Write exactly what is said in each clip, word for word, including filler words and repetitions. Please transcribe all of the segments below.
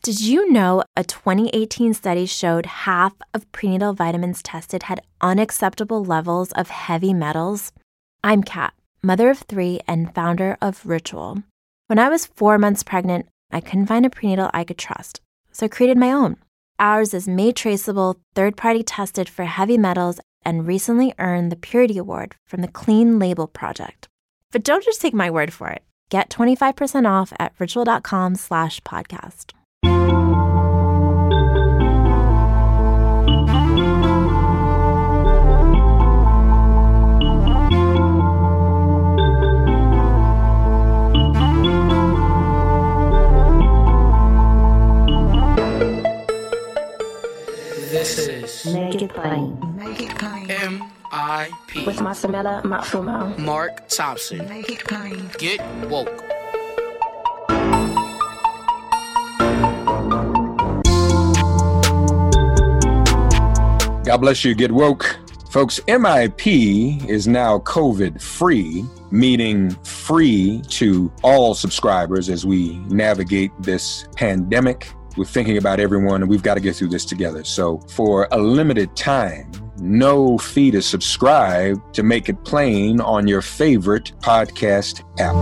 Did you know a twenty eighteen study showed half of prenatal vitamins tested had unacceptable levels of heavy metals? I'm Kat, mother of three and founder of Ritual. When I was four months pregnant, I couldn't find a prenatal I could trust, so I created my own. Ours is made traceable, third-party tested for heavy metals, and recently earned the Purity Award from the Clean Label Project. But don't just take my word for it. Get twenty-five percent off at ritual.com slash podcast. This is Make It Plain. Make It Plain. M I P. With Masamela Matfumo. Mark Thompson. Make It Plain. Get woke. God bless you. Get woke. Folks, M I P is now COVID-free, meaning free to all subscribers as we navigate this pandemic. We're thinking about everyone, and we've got to get through this together. So for a limited time, no fee to subscribe to Make It Plain on your favorite podcast app.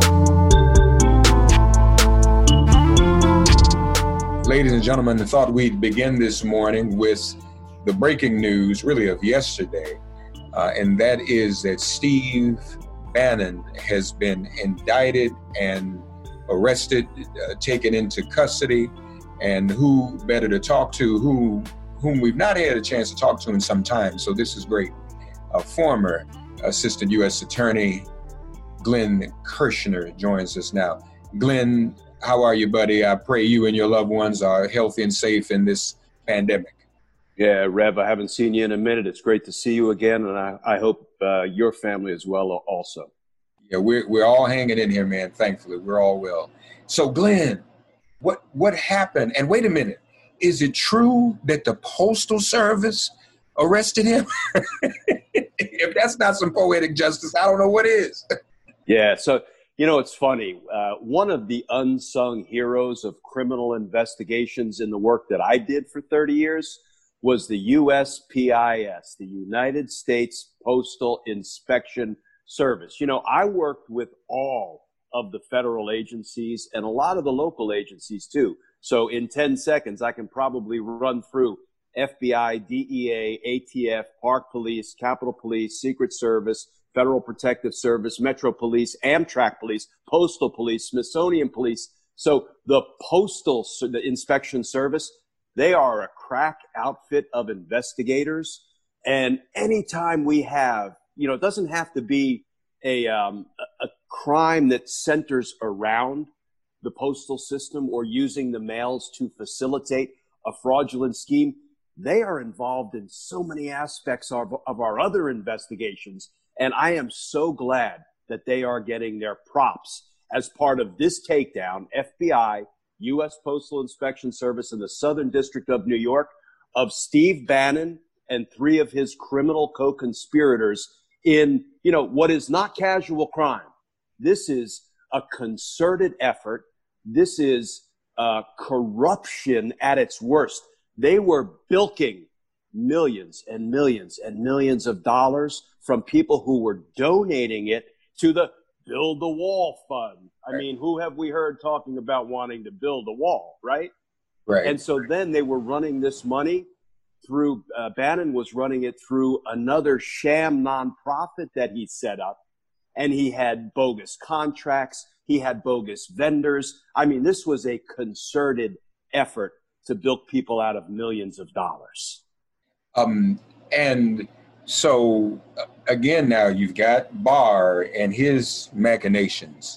Ladies and gentlemen, I thought we'd begin this morning with the breaking news, really, of yesterday, uh, and that is that Steve Bannon has been indicted and arrested, uh, taken into custody. And who better to talk to, who whom we've not had a chance to talk to in some time. So this is great. Uh, former Assistant U S Attorney Glenn Kirshner joins us now. Glenn, how are you, buddy? I pray you and your loved ones are healthy and safe in this pandemic. Yeah, Rev, I haven't seen you in a minute. It's great to see you again, and I, I hope uh, your family as well also. Yeah, we're, we're all hanging in here, man, thankfully. We're all well. So, Glenn, What what happened? And wait a minute, is it true that the Postal Service arrested him? If that's not some poetic justice, I don't know what is. Yeah, so, you know, it's funny. Uh, one of the unsung heroes of criminal investigations in the work that I did for thirty years was the U S P I S, the United States Postal Inspection Service. You know, I worked with all of the federal agencies and a lot of the local agencies too. So in ten seconds, I can probably run through F B I, D E A, A T F, Park Police, Capitol Police, Secret Service, Federal Protective Service, Metro Police, Amtrak Police, Postal Police, Smithsonian Police. So the Postal the Inspection Service, they are a crack outfit of investigators. And anytime we have, you know, it doesn't have to be a, um, a crime that centers around the postal system or using the mails to facilitate a fraudulent scheme. They are involved in so many aspects of, of our other investigations. And I am so glad that they are getting their props as part of this takedown, F B I, U S Postal Inspection Service in the Southern District of New York, of Steve Bannon and three of his criminal co-conspirators in, you know, what is not casual crime. This is a concerted effort. This is uh, corruption at its worst. They were bilking millions and millions and millions of dollars from people who were donating it to the Build the Wall Fund. I mean, who have we heard talking about wanting to build a wall, right? Right. And so then they were running this money through, uh, Bannon was running it through another sham nonprofit that he set up. And he had bogus contracts. He had bogus vendors. I mean, this was a concerted effort to bilk people out of millions of dollars. Um, and so, again, now you've got Barr and his machinations.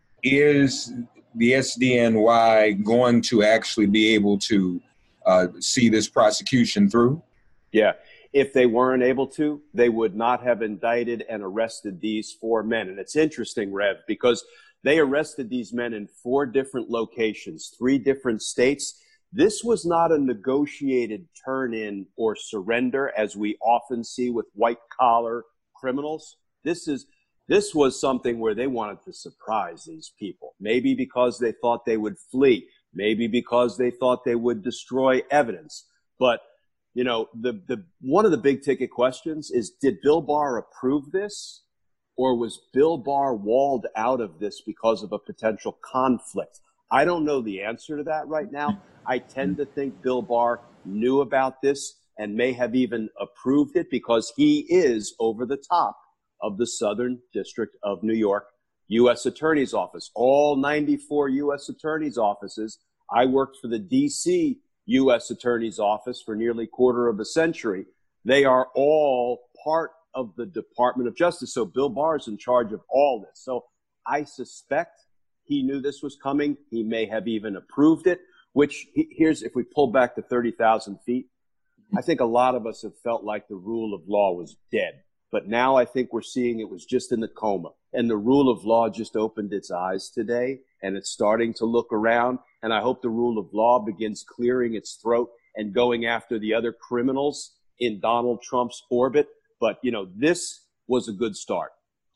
Is the S D N Y going to actually be able to uh, see this prosecution through? Yeah. If they weren't able to, they would not have indicted and arrested these four men. And it's interesting, Rev, because they arrested these men in four different locations, three different states. This was not a negotiated turn-in or surrender, as we often see with white-collar criminals. This is this was something where they wanted to surprise these people, maybe because they thought they would flee. maybe because they thought they would destroy evidence. But, you know, the, the one of the big ticket questions is, did Bill Barr approve this, or was Bill Barr walled out of this because of a potential conflict? I don't know the answer to that right now. I tend to think Bill Barr knew about this and may have even approved it because he is over the top of the Southern District of New York U S Attorney's Office. All ninety-four U S Attorney's offices. I worked for the D C U S Attorney's Office for nearly a quarter of a century. They are all part of the Department of Justice. So Bill Barr is in charge of all this. So I suspect he knew this was coming. He may have even approved it, which here's, if we pull back to thirty thousand feet, I think a lot of us have felt like the rule of law was dead. But now I think we're seeing it was just in the coma. And the rule of law just opened its eyes today, and it's starting to look around. And I hope the rule of law begins clearing its throat and going after the other criminals in Donald Trump's orbit. But, you know, this was a good start.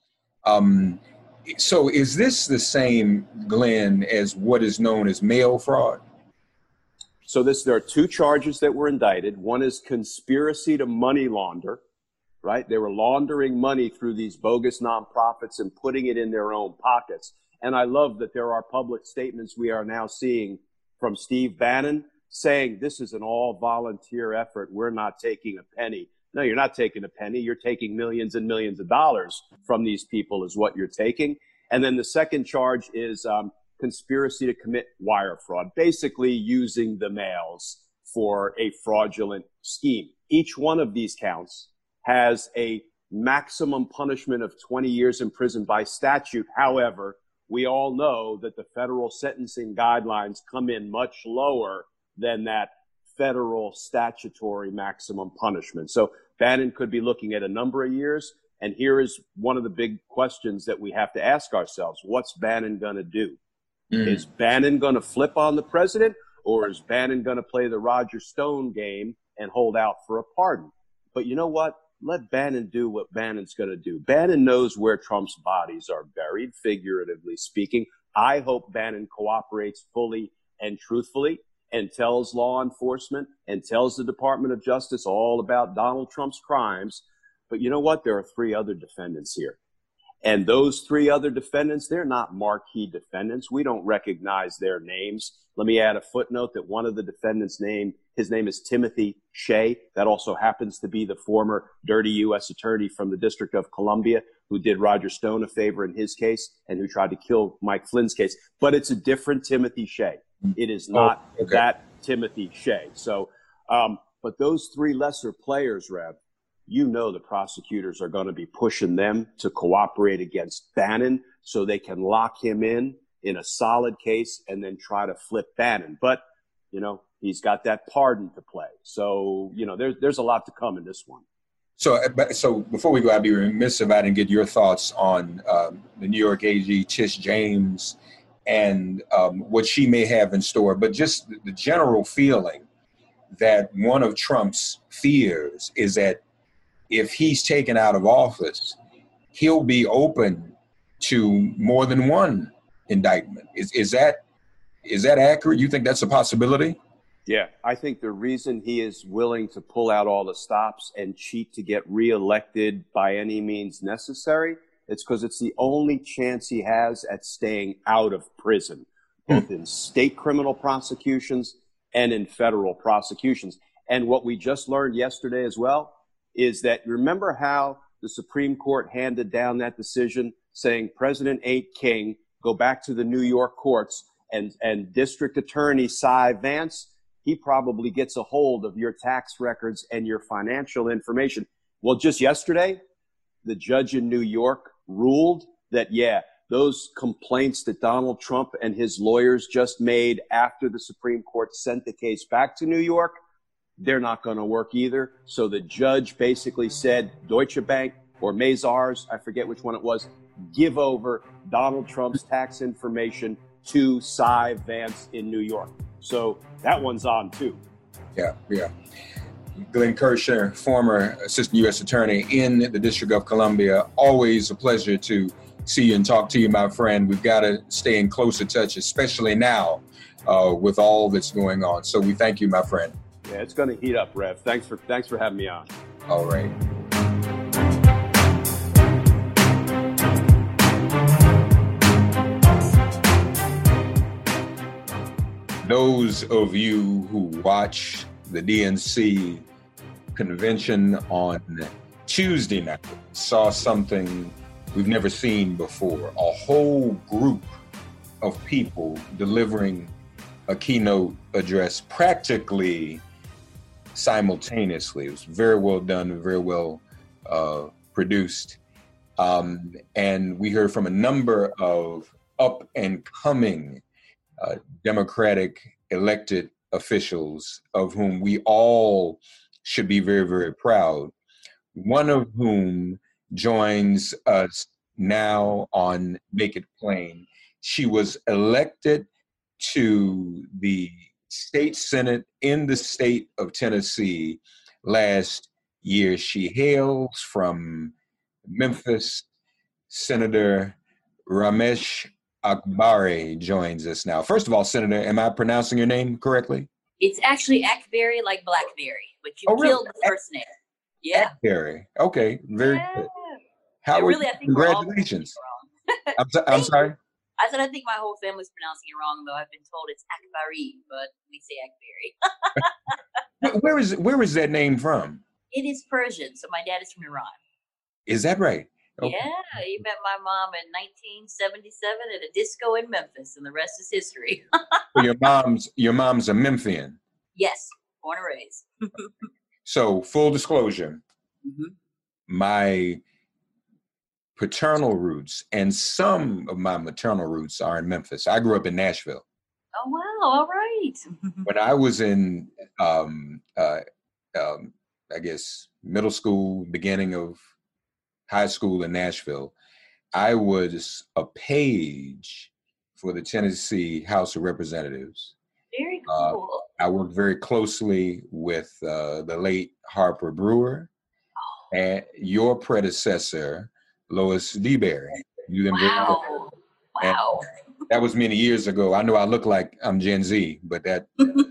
Um, so is this the same, Glenn, as what is known as mail fraud? So this, there are two charges that were indicted. One is conspiracy to money launder, right? They were laundering money through these bogus nonprofits and putting it in their own pockets. And I love that there are public statements we are now seeing from Steve Bannon saying this is an all volunteer effort. We're not taking a penny. No, you're not taking a penny. You're taking millions and millions of dollars from these people is what you're taking. And then the second charge is um, conspiracy to commit wire fraud, basically using the mails for a fraudulent scheme. Each one of these counts has a maximum punishment of twenty years in prison by statute. However, we all know that the federal sentencing guidelines come in much lower than that federal statutory maximum punishment. So Bannon could be looking at a number of years. And here is one of the big questions that we have to ask ourselves. What's Bannon going to do? Mm. Is Bannon going to flip on the president, or is Bannon going to play the Roger Stone game and hold out for a pardon? But you know what? Let Bannon do what Bannon's going to do. Bannon knows where Trump's bodies are buried, figuratively speaking. I hope Bannon cooperates fully and truthfully and tells law enforcement and tells the Department of Justice all about Donald Trump's crimes. But you know what? There are three other defendants here. And those three other defendants, they're not marquee defendants. We don't recognize their names. Let me add a footnote that one of the defendants' name, his name is Timothy Shea. That also happens to be the former dirty U S attorney from the District of Columbia who did Roger Stone a favor in his case and who tried to kill Mike Flynn's case. But it's a different Timothy Shea. It is not oh, okay. that Timothy Shea. So, um, but those three lesser players, Rev, you know the prosecutors are going to be pushing them to cooperate against Bannon so they can lock him in in a solid case and then try to flip Bannon. But, you know, he's got that pardon to play. So, you know, there's there's a lot to come in this one. So, so before we go, I'd be remiss if I didn't get your thoughts on um, the New York A G, Tish James, and um, what she may have in store. But just the general feeling that one of Trump's fears is that if he's taken out of office, he'll be open to more than one indictment. Is is that is that accurate? You think that's a possibility? Yeah, I think the reason he is willing to pull out all the stops and cheat to get reelected by any means necessary, it's because it's the only chance he has at staying out of prison, both hmm. in state criminal prosecutions and in federal prosecutions. And what we just learned yesterday as well is that, remember how the Supreme Court handed down that decision saying President ain't king, go back to the New York courts, and, and District Attorney Cy Vance, he probably gets a hold of your tax records and your financial information. Well, just yesterday, the judge in New York ruled that, yeah, those complaints that Donald Trump and his lawyers just made after the Supreme Court sent the case back to New York, they're not going to work either. So the judge basically said, Deutsche Bank or Mazars, I forget which one it was, give over Donald Trump's tax information to Cy Vance in New York. So that one's on too. Yeah, yeah. Glenn Kirschner, former assistant U S attorney in the District of Columbia. Always a pleasure to see you and talk to you, my friend. We've got to stay in closer touch, especially now uh, with all that's going on. So we thank you, my friend. Yeah, it's going to heat up, Rev. Thanks for thanks for having me on. All right. Those of you who watch the D N C convention on Tuesday night saw something we've never seen before. A whole group of people delivering a keynote address practically simultaneously. It was very well done, very well uh, produced. Um, and we heard from a number of up and coming uh, Democratic elected officials of whom we all should be very, very proud. One of whom joins us now on Make It Plain. She was elected to the state senate in the state of Tennessee last year. She hails from Memphis. Senator Ramesh Akbari joins us now. First of all, Senator, am I pronouncing your name correctly? It's actually Akbari, like Blackberry, but you oh, really? killed the first name. Yeah. Akbari. Okay, very yeah. good. How yeah, really, I think congratulations. I'm, so, I'm sorry? I said I think my whole family's pronouncing it wrong, though. I've been told it's Akbari, but we say Akbari. where is where is that name from? It is Persian, so my dad is from Iran. Is that right? Okay. Yeah, he met my mom in nineteen seventy-seven at a disco in Memphis, and the rest is history. So your mom's your mom's a Memphian. Yes, born and raised. So full disclosure, mm-hmm. my paternal roots and some of my maternal roots are in Memphis. I grew up in Nashville. Oh wow! All right. When I was in, um, uh, um, I guess middle school, beginning of high school in Nashville, I was a page for the Tennessee House of Representatives. Very cool. Uh, I worked very closely with uh, the late Harper Brewer oh. and your predecessor, Lois DeBerry. You them wow. very wow. That was many years ago. I know I look like I'm Gen Z, but that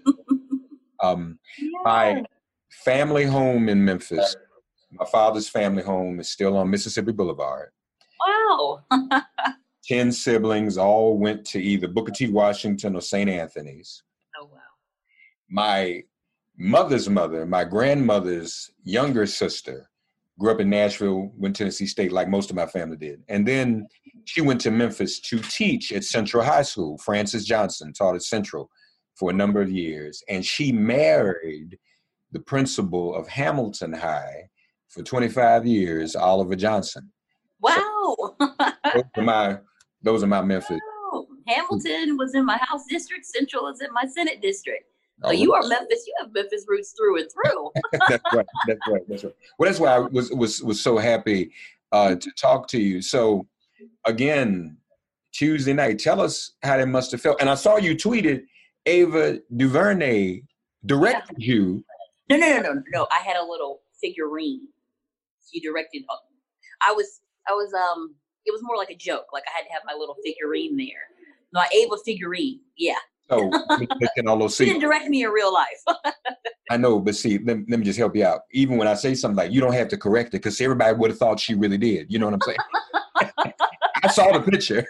um, yeah. my family home in Memphis, my father's family home is still on Mississippi Boulevard. Wow. Ten siblings all went to either Booker T. Washington or Saint Anthony's. Oh, wow. My mother's mother, my grandmother's younger sister, grew up in Nashville, went to Tennessee State like most of my family did. And then she went to Memphis to teach at Central High School. Frances Johnson taught at Central for a number of years. And she married the principal of Hamilton High for twenty-five years, Oliver Johnson. Wow. So those are my, those are my Memphis. Wow. Hamilton was in my House district. Central is in my Senate district. So Oh, you are Memphis. You have Memphis roots through and through. that's right. That's right. That's right. Well, that's why I was was was so happy uh, to talk to you. So again, Tuesday night, tell us how that must have felt. And I saw you tweeted Ava DuVernay directed yeah. you. No, no, no, no, no. I had a little figurine. She directed. I was, I was. Um, it was more like a joke. Like I had to have my little figurine there. No, Ava figurine. Yeah. So all those she didn't direct me in real life. I know, but see, let, let me just help you out. Even when I say something like, you don't have to correct it, because everybody would have thought she really did. You know what I'm saying? I saw the picture.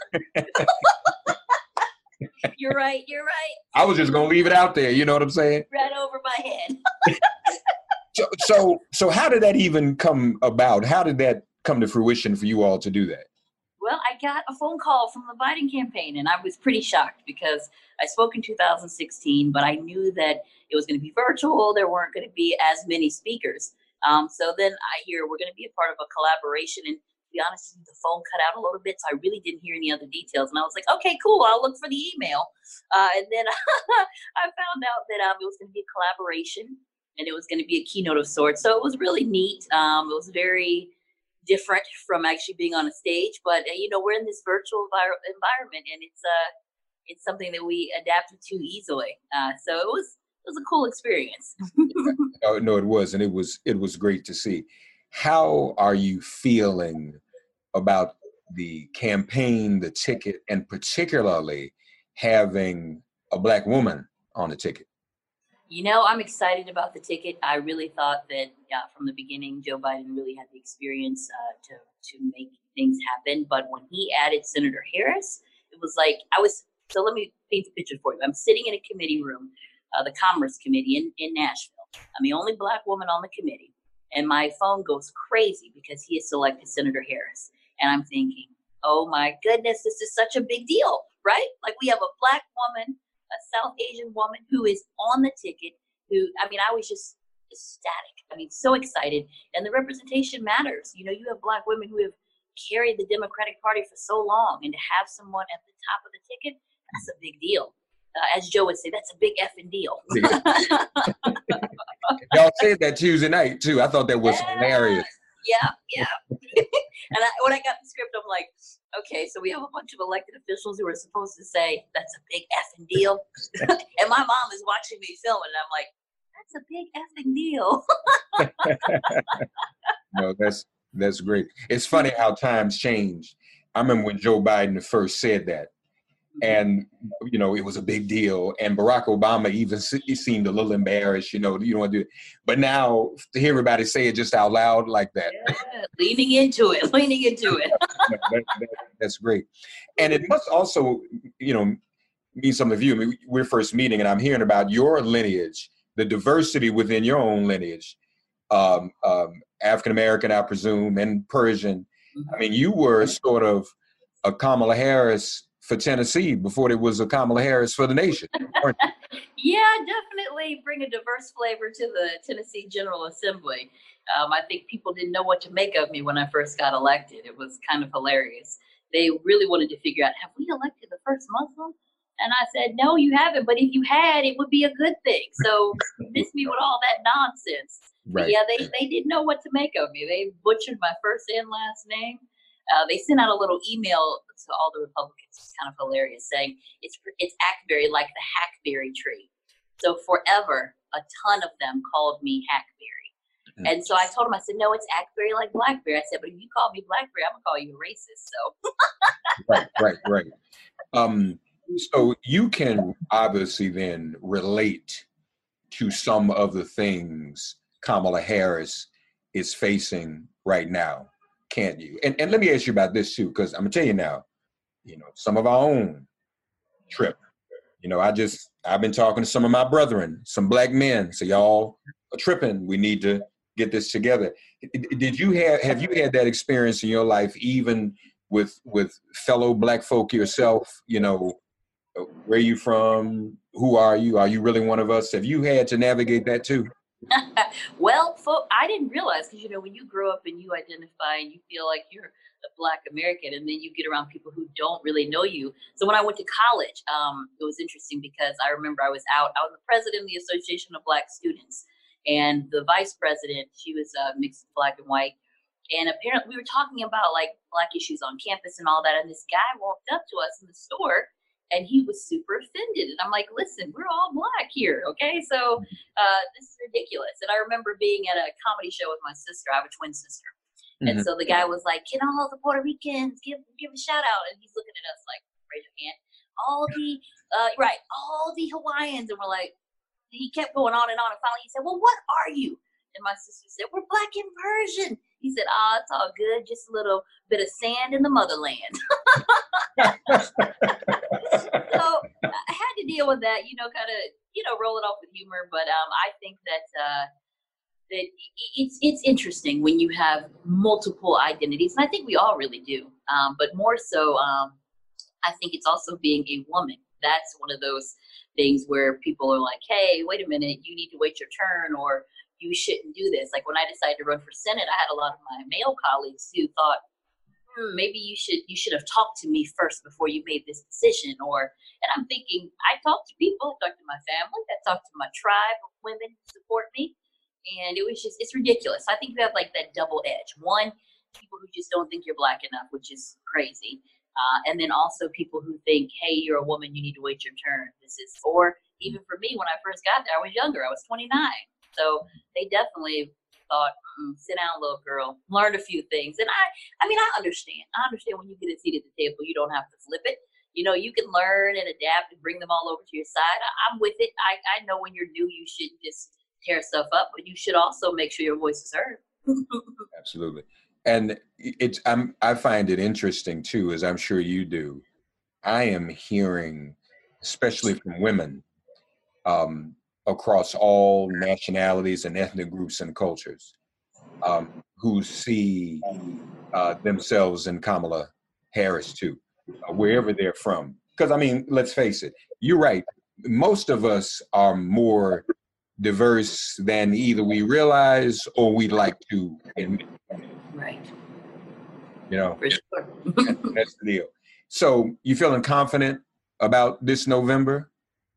You're right. You're right. I was just gonna leave it out there. You know what I'm saying? Right over my head. so, so, so, how did that even come about? How did that come to fruition for you all to do that? Well, I got a phone call from the Biden campaign, and I was pretty shocked because I spoke in two thousand sixteen, but I knew that it was going to be virtual. There weren't going to be as many speakers. Um, so then I hear we're going to be a part of a collaboration. And to be honest, the phone cut out a little bit, so I really didn't hear any other details. And I was like, okay, cool. I'll look for the email. Uh, and then I found out that um, it was going to be a collaboration, and it was going to be a keynote of sorts. So it was really neat. Um, it was very different from actually being on a stage, but uh, you know, we're in this virtual vi- environment, and it's uh it's something that we adapted to easily. Uh, so it was it was a cool experience. Oh, no, it was, and it was it was great to see. How are you feeling about the campaign, the ticket, and particularly having a Black woman on the ticket? You know, I'm excited about the ticket. I really thought that yeah, from the beginning, Joe Biden really had the experience uh, to to make things happen. But when he added Senator Harris, it was like I was. So let me paint the picture for you. I'm sitting in a committee room, uh, the Commerce Committee in, in Nashville. I'm the only Black woman on the committee, and my phone goes crazy because he has selected Senator Harris. And I'm thinking, oh my goodness, this is such a big deal, right? Like we have a Black woman, a South Asian woman who is on the ticket, who, I mean, I was just ecstatic. I mean, so excited. And the representation matters. You know, you have Black women who have carried the Democratic Party for so long, and to have someone at the top of the ticket, that's a big deal. Uh, as Joe would say, that's a big effing deal. Y'all said that Tuesday night, too. I thought that was yeah, hilarious. Yeah, yeah. And I, when I got the script, I'm like, okay, so we have a bunch of elected officials who are supposed to say, that's a big effing deal. And my mom is watching me film, and I'm like, that's a big effing deal. No, that's that's great. It's funny how times change. I remember when Joe Biden first said that, and you know it was a big deal. And Barack Obama even he seemed a little embarrassed. You know, you don't want to do it. But now to hear everybody say it just out loud like that, yeah, leaning into it, leaning into it. that, that, that's great. And it must also, you know, mean some of you. I mean, we're first meeting, and I'm hearing about your lineage, the diversity within your own lineage. Um, um, African American, I presume, and Persian. I mean, you were sort of a Kamala Harris for Tennessee before there was a Kamala Harris for the nation. Yeah, definitely bring a diverse flavor to the Tennessee General Assembly. Um, I think people didn't know what to make of me when I first got elected. It was kind of hilarious. They really wanted to figure out, have we elected the first Muslim? And I said, no, you haven't. But if you had, it would be a good thing. So miss me with all that nonsense. Right. Yeah, they, they didn't know what to make of me. They butchered my first and last name. Uh, they sent out a little email to all the Republicans. It's kind of hilarious, saying it's it's Hackberry, like the hackberry tree. So forever, a ton of them called me Hackberry. Mm-hmm. And so I told them, I said, no, it's Hackberry like Blackberry. I said, but if you call me Blackberry, I'm going to call you a racist. So. Right, right, right. Um, so you can obviously then relate to some of the things Kamala Harris is facing right now, can't you? And and let me ask you about this too, because I'm gonna tell you now, you know, some of our own trip. You know, I just I've been talking to some of my brethren, some Black men. So y'all are tripping. We need to get this together. Did you have have you had that experience in your life, even with with fellow Black folk yourself? You know, where are you from? Who are you? Are you really one of us? Have you had to navigate that too? Well, folk, I didn't realize, because, you know, when you grow up and you identify and you feel like you're a Black American, and then you get around people who don't really know you. So when I went to college, um, it was interesting because I remember I was out, I was the president of the Association of Black Students, and the vice president, she was uh, mixed Black and white. And apparently we were talking about like Black issues on campus and all that. And this guy walked up to us in the store, and he was super offended. And I'm like, listen, we're all Black here, okay? So uh, this is ridiculous. And I remember being at a comedy show with my sister. I have a twin sister. Mm-hmm. And so the guy was like, can all the Puerto Ricans give give a shout out? And he's looking at us like, raise your hand. All the, uh, right, all the Hawaiians. And we're like, he kept going on and on. And finally he said, well, what are you? And my sister said, we're Black and Persian. He said, ah, oh, it's all good. Just a little bit of sand in the motherland. So I had to deal with that, you know, kind of, you know, roll it off with humor. But um, I think that uh, that it's it's interesting when you have multiple identities. And I think we all really do. Um, but more so, um, I think it's also being a woman. That's one of those things where people are like, hey, wait a minute, you need to wait your turn, or you shouldn't do this. Like when I decided to run for Senate, I had a lot of my male colleagues who thought, hmm, maybe you should you should have talked to me first before you made this decision. Or, and I'm thinking, I talked to people, I talked to my family, I talked to my tribe of women who support me. And it was just, it's ridiculous. I think you have like that double edge. One, people who just don't think you're Black enough, which is crazy. Uh, and then also people who think, hey, you're a woman, you need to wait your turn. This is, or even for me, when I first got there, I was younger, I was twenty-nine. So they definitely thought, mm, sit down, little girl, learn a few things. And I, I mean, I understand. I understand when you get a seat at the table, you don't have to flip it. You know, you can learn and adapt and bring them all over to your side. I, I'm with it. I, I know when you're new, you shouldn't just tear stuff up, but you should also make sure your voice is heard. Absolutely. And it's, I'm, I find it interesting too, as I'm sure you do. I am hearing, especially from women, um, across all nationalities and ethnic groups and cultures, um, who see uh, themselves in Kamala Harris too, uh, wherever they're from. Because I mean, let's face it, you're right. Most of us are more diverse than either we realize or we'd like to admit. Right. You know, For sure. that's, that's the deal. So you feeling confident about this November?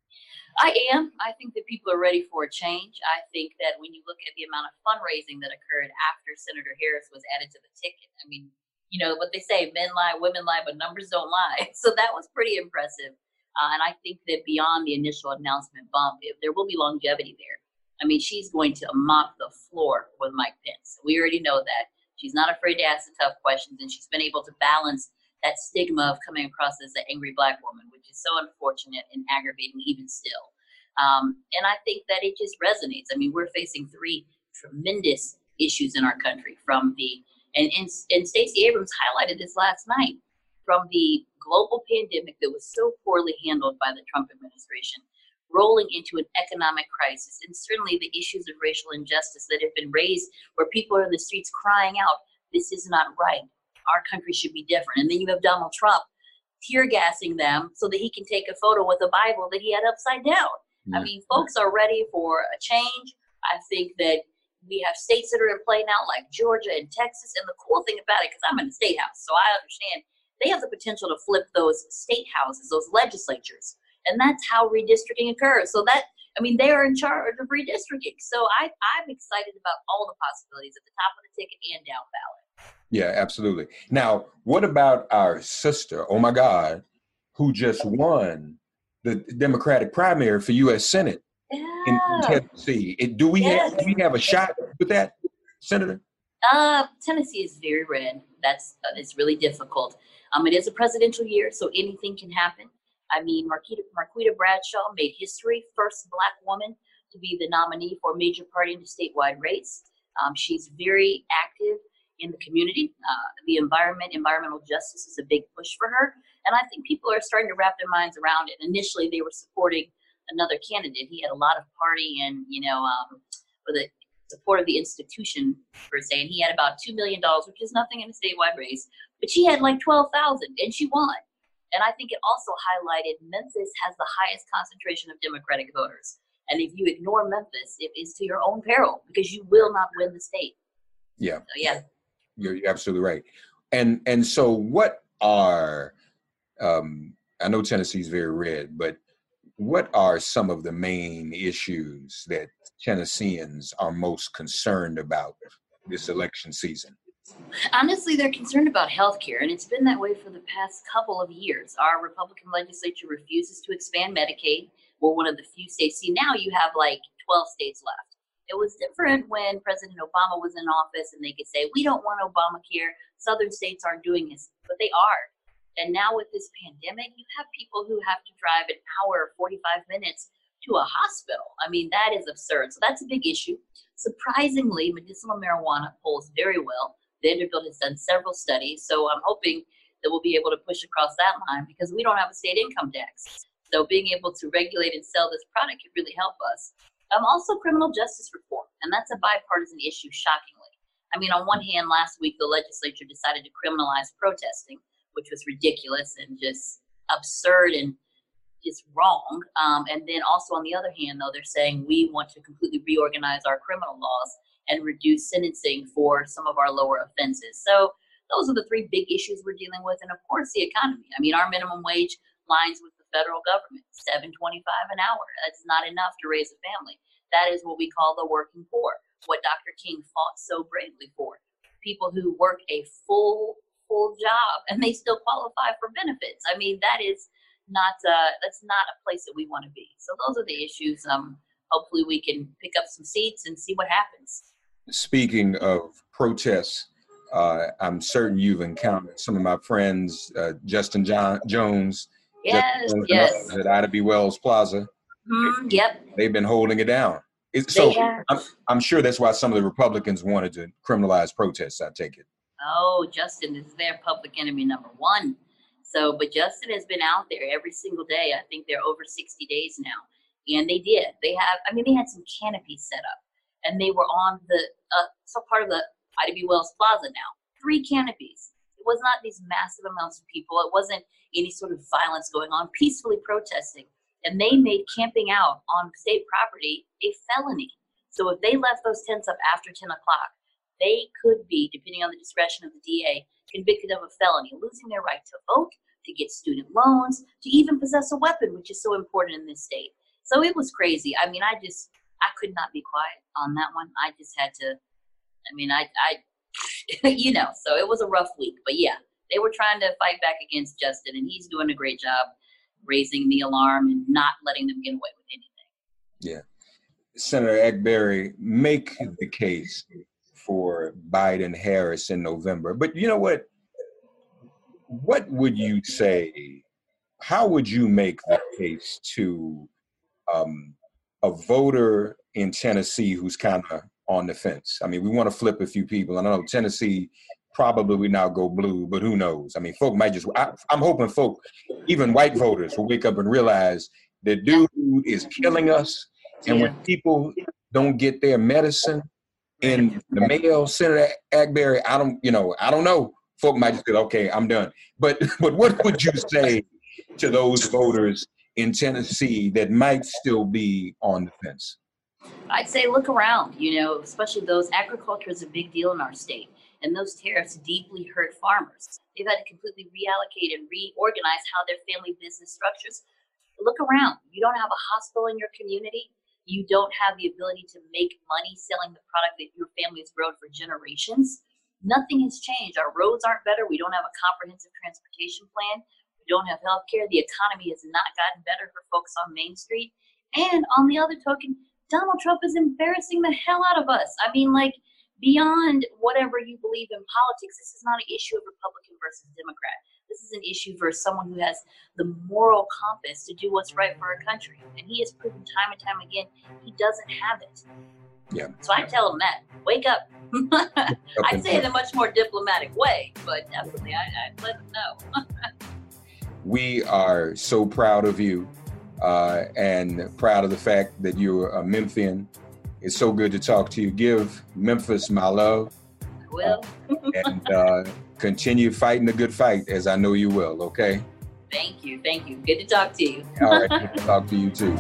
I am. I think that people are ready for a change. I think that when you look at the amount of fundraising that occurred after Senator Harris was added to the ticket, I mean, you know what they say, men lie, women lie, but numbers don't lie. So that was pretty impressive. Uh, and I think that beyond the initial announcement bump, if there will be longevity there. I mean, she's going to mop the floor with Mike Pence. We already know that. She's not afraid to ask the tough questions, and she's been able to balance that stigma of coming across as an angry Black woman, which is so unfortunate and aggravating even still. Um, and I think that it just resonates. I mean, we're facing three tremendous issues in our country from the, and, and, and Stacey Abrams highlighted this last night, from the global pandemic that was so poorly handled by the Trump administration, rolling into an economic crisis, and certainly the issues of racial injustice that have been raised where people are in the streets crying out, this is not right. Our country should be different. And then you have Donald Trump tear gassing them so that he can take a photo with a Bible that he had upside down. Mm-hmm. I mean, folks are ready for a change. I think that we have states that are in play now, like Georgia and Texas. And the cool thing about it, because I'm in the state house, so I understand they have the potential to flip those state houses, those legislatures. And that's how redistricting occurs. So that, I mean, they are in charge of redistricting. So I, I'm excited about all the possibilities at the top of the ticket and down ballot. Yeah, absolutely. Now, what about our sister, oh my God, who just won the Democratic primary for U S Senate yeah. in, in Tennessee? It, do we yes. have, do we have a shot with that, Senator? Uh, Tennessee is very red. That's uh, it's really difficult. Um, it is a presidential year, so anything can happen. I mean, Marquita, Marquita Bradshaw made history, first Black woman to be the nominee for a major party in the statewide race. Um, she's very active in the community. Uh, the environment, environmental justice is a big push for her. And I think people are starting to wrap their minds around it. Initially, they were supporting another candidate. He had a lot of party and, you know, um, for the support of the institution, per se. And he had about two million dollars, which is nothing in a statewide race. But she had like twelve thousand and she won. And I think it also highlighted Memphis has the highest concentration of Democratic voters. And if you ignore Memphis, it is to your own peril because you will not win the state. Yeah. So, yeah. You're, you're absolutely right. And and so what are, um, I know Tennessee's very red, but what are some of the main issues that Tennesseans are most concerned about this election season? Honestly, they're concerned about health care, and it's been that way for the past couple of years. Our Republican legislature refuses to expand Medicaid. We're one of the few states. See, now you have like twelve states left. It was different when President Obama was in office and they could say, we don't want Obamacare. Southern states aren't doing this, but they are. And now with this pandemic, you have people who have to drive an hour, forty-five minutes to a hospital. I mean, that is absurd. So that's a big issue. Surprisingly, medicinal marijuana polls very well. Vanderbilt has done several studies. So I'm hoping that we'll be able to push across that line because we don't have a state income tax. So being able to regulate and sell this product could really help us. Um, also criminal justice reform, and that's a bipartisan issue, shockingly. I mean, on one hand, last week, the legislature decided to criminalize protesting, which was ridiculous and just absurd and just wrong. Um, and then also on the other hand, though, they're saying we want to completely reorganize our criminal laws and reduce sentencing for some of our lower offenses. So those are the three big issues we're dealing with. And of course, the economy. I mean, our minimum wage lines with the federal government, seven twenty-five an hour. That's not enough to raise a family. That is what we call the working poor, what Doctor King fought so bravely for. People who work a full, full job and they still qualify for benefits. I mean, that is not, uh, that's not a place that we want to be. So those are the issues. Um, hopefully we can pick up some seats and see what happens. Speaking of protests, uh, I'm certain you've encountered some of my friends, uh, Justin John- Jones, Yes, Justin yes. at Ida B. Wells Plaza. Mm, yep. They've been holding it down. It's, so I'm, I'm sure that's why some of the Republicans wanted to criminalize protests, I take it. Oh, Justin is their public enemy number one. So, but Justin has been out there every single day. I think they're over sixty days now. And they did. They have, I mean, they had some canopies set up. And they were on the, uh, so part of the Ida B. Wells Plaza now. Three canopies. It was not these massive amounts of people. It wasn't any sort of violence going on, peacefully protesting. And they made camping out on state property a felony. So if they left those tents up after ten o'clock, they could be, depending on the discretion of the D A, convicted of a felony, losing their right to vote, to get student loans, to even possess a weapon, which is so important in this state. So it was crazy. I mean, I just, I could not be quiet on that one. I just had to, I mean, I, I, you know, so it was a rough week. But yeah, they were trying to fight back against Justin, and he's doing a great job raising the alarm and not letting them get away with anything. Yeah. Senator Eckberry, make the case for Biden-Harris in November. But you know what? What would you say, how would you make the case to um, a voter in Tennessee who's kind of on the fence? I mean, we want to flip a few people. I know Tennessee probably will now go blue, but who knows? I mean, folk might just, I, I'm hoping folk, even white voters, will wake up and realize the dude is killing us. And when people don't get their medicine in the mail, Senator Eckberry, I don't, you know, I don't know. Folk might just say, okay, I'm done. But but what would you say to those voters in Tennessee that might still be on the fence? I'd say look around, you know, especially those, agriculture is a big deal in our state. And those tariffs deeply hurt farmers. They've had to completely reallocate and reorganize how their family business structures. Look around. You don't have a hospital in your community. You don't have the ability to make money selling the product that your family has grown for generations. Nothing has changed. Our roads aren't better. We don't have a comprehensive transportation plan. We don't have health care. The economy has not gotten better for folks on Main Street. And on the other token, Donald Trump is embarrassing the hell out of us. I mean, like, beyond whatever you believe in politics, this is not an issue of Republican versus Democrat. This is an issue for someone who has the moral compass to do what's right for our country. And he has proven time and time again he doesn't have it. Yeah. So I tell him that, wake up. I say it in a much more diplomatic way, but definitely I, I let him know. We are so proud of you uh, and proud of the fact that you're a Memphian. It's so good to talk to you. Give Memphis my love. I will. Uh, and uh, continue fighting the good fight, as I know you will, okay? Thank you. Thank you. Good to talk to you. All right. Good to talk to you, too.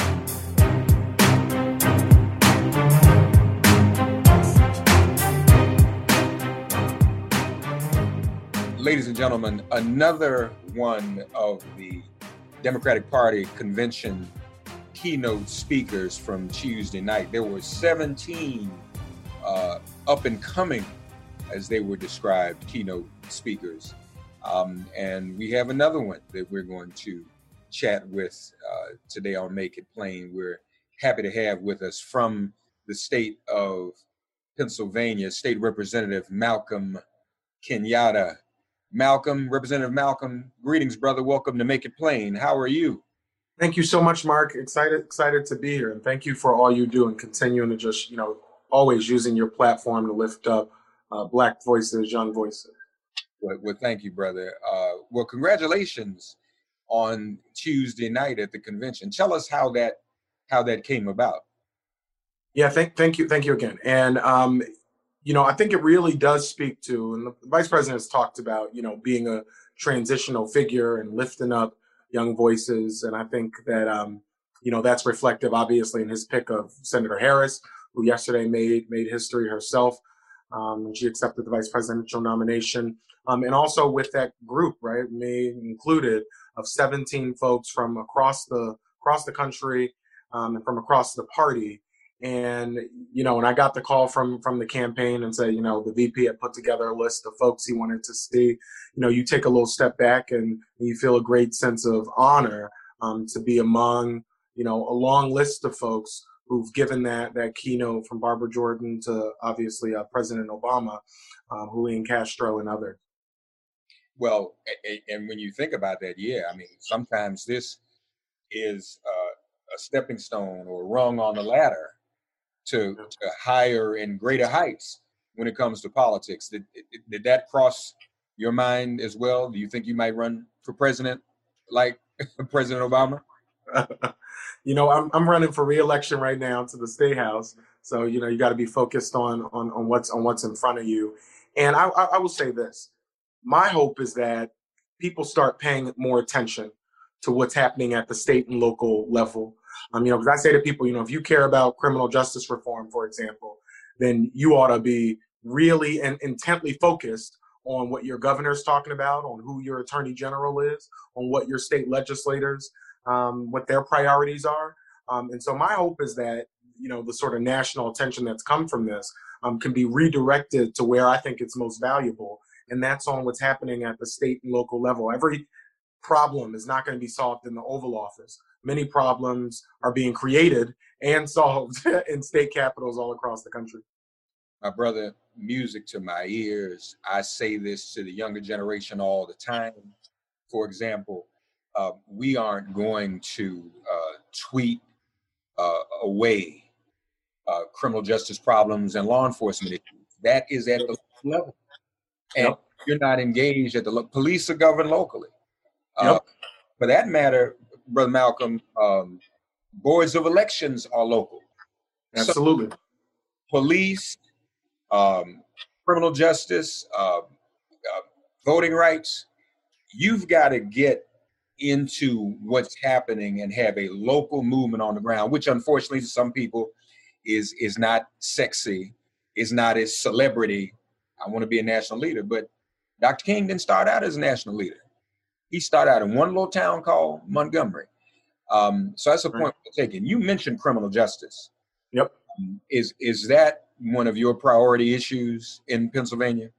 Ladies and gentlemen, another one of the Democratic Party convention keynote speakers from Tuesday night. There were seventeen uh, up and coming, as they were described, keynote speakers. Um, and we have another one that we're going to chat with uh, today on Make It Plain. We're happy to have with us from the state of Pennsylvania, State Representative Malcolm Kenyatta. Malcolm, Representative Malcolm, greetings, brother. Welcome to Make It Plain. How are you? Thank you so much, Mark. Excited, excited to be here. And thank you for all you do and continuing to just, you know, always using your platform to lift up uh, Black voices, young voices. Well, well thank you, brother. Uh, well, congratulations on Tuesday night at the convention. Tell us how that how that came about. Yeah, thank, thank you. Thank you again. And, um, you know, I think it really does speak to, and the Vice President has talked about, you know, being a transitional figure and lifting up young voices. And I think that, um, you know, that's reflective, obviously, in his pick of Senator Harris, who yesterday made made history herself. Um, she accepted the vice presidential nomination. Um, and also with that group, right, me included, of seventeen folks from across the across the country um, and from across the party. And, you know, when I got the call from from the campaign and said, you know, the V P had put together a list of folks he wanted to see, you know, you take a little step back and you feel a great sense of honor um, to be among, you know, a long list of folks who've given that that keynote, from Barbara Jordan to obviously uh, President Obama, um, Julian Castro, and others. Well, and when you think about that, yeah, I mean, sometimes this is uh, a stepping stone or rung on the ladder to, to higher and greater heights when it comes to politics. Did, did that cross your mind as well? Do you think you might run for president like President Obama? You know, I'm I'm running for re-election right now to the State House. So, you know, you got to be focused on, on on what's on what's in front of you. And I, I, I will say this. My hope is that people start paying more attention to what's happening at the state and local level. Um, you know, because I say to people, you know, if you care about criminal justice reform, for example, then you ought to be really and intently focused on what your governor's talking about, on who your attorney general is, on what your state legislators, um, what their priorities are. Um, and so my hope is that, you know, the sort of national attention that's come from this um, can be redirected to where I think it's most valuable. And that's on what's happening at the state and local level. Every problem is not going to be solved in the Oval Office. Many problems are being created and solved in state capitals all across the country. My brother, music to my ears. I say this to the younger generation all the time. For example, uh, we aren't going to uh, tweet uh, away uh, criminal justice problems and law enforcement issues. That is at the level. And yep. You're not engaged at the lo- police are governed locally. Uh, yep. For that matter, Brother Malcolm, um, boards of elections are local. Absolutely. So, police, um, criminal justice, uh, uh, voting rights, you've got to get into what's happening and have a local movement on the ground, which unfortunately to some people is is not sexy, is not as celebrity. I want to be a national leader, but Doctor King didn't start out as a national leader. He started out in one little town called Montgomery. Um, so that's a point we're taking. You mentioned criminal justice. Yep. Um, is is that one of your priority issues in Pennsylvania?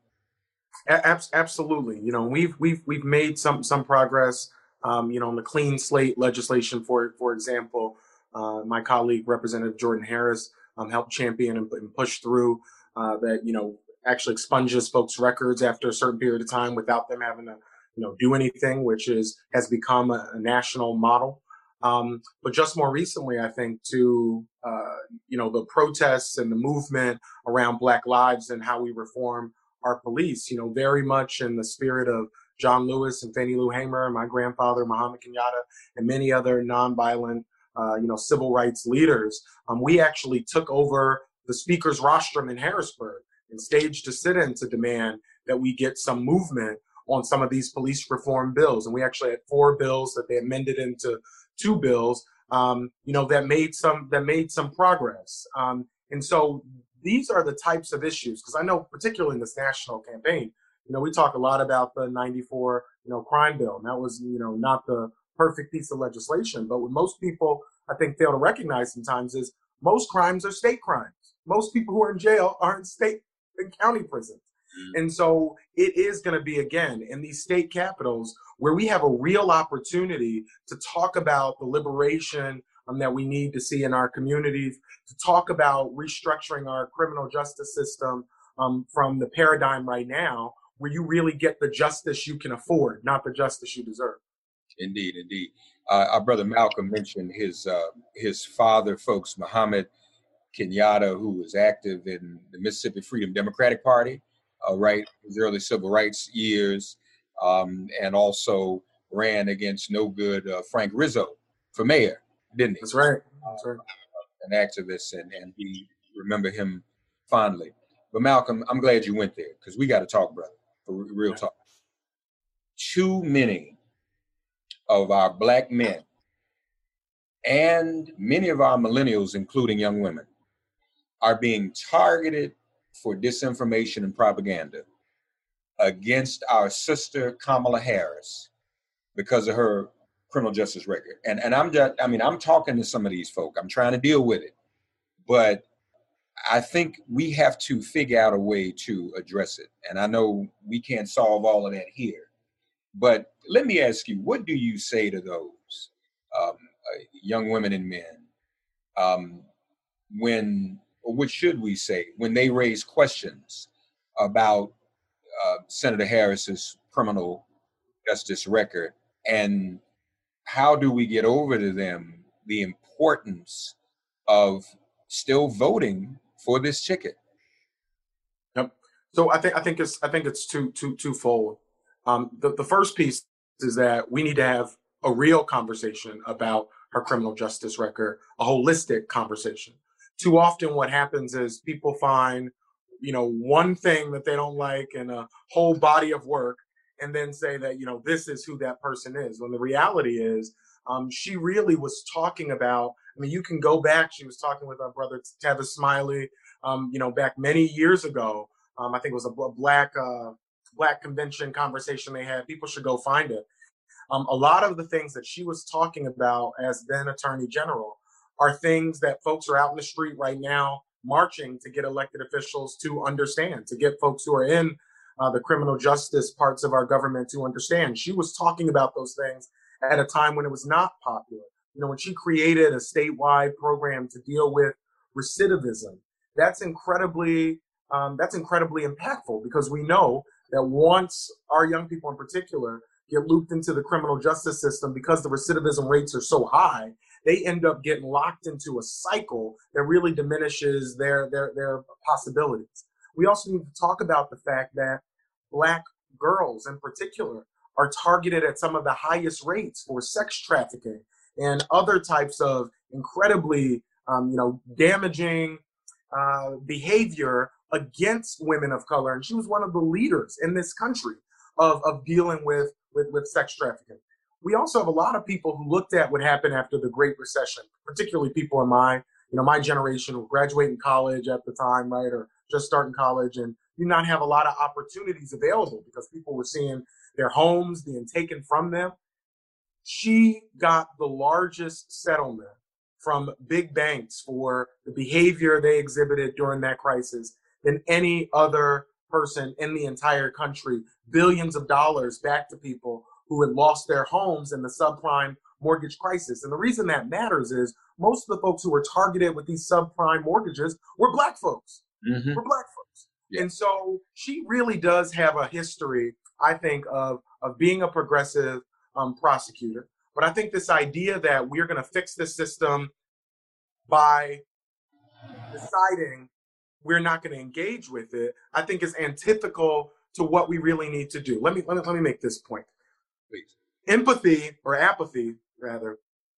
A- absolutely. You know, we've we've we've made some some progress. Um, you know, on the clean slate legislation, for for example, uh, my colleague Representative Jordan Harris um, helped champion and, and push through uh, that. You know, actually expunges folks' records after a certain period of time without them having to, you know, do anything, which is has become a, a national model. Um, but just more recently, I think, to, uh, you know, the protests and the movement around Black lives and how we reform our police, you know, very much in the spirit of John Lewis and Fannie Lou Hamer, my grandfather, Muhammad Kenyatta, and many other nonviolent, uh, you know, civil rights leaders. Um, we actually took over the speaker's rostrum in Harrisburg and staged a sit-in to demand that we get some movement on some of these police reform bills. And we actually had four bills that they amended into two bills, um, you know, that made some that made some progress. Um, and so these are the types of issues, because I know particularly in this national campaign, you know, we talk a lot about the ninety-four, you know, crime bill. And that was, you know, not the perfect piece of legislation. But what most people, I think, fail to recognize sometimes is most crimes are state crimes. Most people who are in jail are in state and county prisons. And so it is going to be, again, in these state capitals where we have a real opportunity to talk about the liberation um, that we need to see in our communities, to talk about restructuring our criminal justice system um, from the paradigm right now where you really get the justice you can afford, not the justice you deserve. Indeed, indeed. Uh, our brother Malcolm mentioned his uh, his father, folks, Muhammad Kenyatta, who was active in the Mississippi Freedom Democratic Party. Uh, right, his early civil rights years, um, and also ran against no good uh, Frank Rizzo for mayor, didn't he? That's right. That's right. Uh, an activist, and, and we remember him fondly. But Malcolm, I'm glad you went there, because we got to talk, brother, for real talk. Too many of our Black men and many of our millennials, including young women, are being targeted for disinformation and propaganda against our sister Kamala Harris because of her criminal justice record. And and I'm just, I mean, I'm talking to some of these folk. I'm trying to deal with it. But I think we have to figure out a way to address it. And I know we can't solve all of that here. But let me ask you, what do you say to those um, uh, young women and men um, when, or what should we say, when they raise questions about uh, Senator Harris's criminal justice record, and how do we get over to them the importance of still voting for this ticket? Yep. So I think I think it's I think it's two two twofold. Um, the the first piece is that we need to have a real conversation about her criminal justice record, a holistic conversation. Too often, what happens is people find, you know, one thing that they don't like in a whole body of work, and then say that, you know, this is who that person is. When the reality is, um, she really was talking about. I mean, you can go back. She was talking with our brother Tavis Smiley, um, you know, back many years ago. Um, I think it was a black uh, black convention conversation they had. People should go find it. Um, a lot of the things that she was talking about as then Attorney General are things that folks are out in the street right now marching to get elected officials to understand, to get folks who are in uh, the criminal justice parts of our government to understand. She was talking about those things at a time when it was not popular. You know, when she created a statewide program to deal with recidivism, that's incredibly, um, that's incredibly impactful, because we know that once our young people in particular get looped into the criminal justice system, because the recidivism rates are so high, they end up getting locked into a cycle that really diminishes their, their, their possibilities. We also need to talk about the fact that Black girls in particular are targeted at some of the highest rates for sex trafficking and other types of incredibly, um, you know, damaging uh, behavior against women of color. And she was one of the leaders in this country of, of dealing with, with, with sex trafficking. We also have a lot of people who looked at what happened after the Great Recession, particularly people in my, you know, my generation who graduating college at the time, right, or just starting college, and do not have a lot of opportunities available because people were seeing their homes being taken from them. She got the largest settlement from big banks for the behavior they exhibited during that crisis than any other person in the entire country. Billions of dollars back to people who had lost their homes in the subprime mortgage crisis. And the reason that matters is most of the folks who were targeted with these subprime mortgages were Black folks. Mm-hmm. Were Black folks. Yeah. And so she really does have a history, I think, of, of being a progressive um, prosecutor. But I think this idea that we're going to fix this system by deciding we're not going to engage with it, I think is antithetical to what we really need to do. Let me let me, let me make this point. Please. Empathy, or apathy, rather,